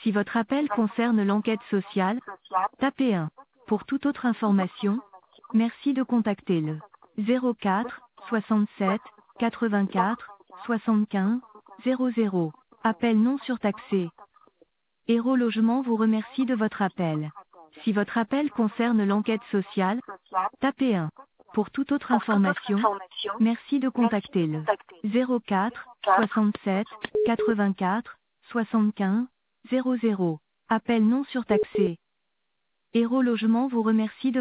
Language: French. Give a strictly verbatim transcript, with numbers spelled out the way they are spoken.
Si votre appel concerne l'enquête sociale, tapez un. Pour toute autre information, merci de contacter le zéro quatre soixante-sept quatre-vingt-quatre soixante-quinze zéro zéro. Appel non surtaxé. Héros Logement vous remercie de votre appel. Si votre appel concerne l'enquête sociale, tapez un. Pour toute autre information, merci de contacter le zéro quatre soixante-sept quatre-vingt-quatre soixante-quinze zéro zéro. Appel non surtaxé. Héros Logement vous remercie de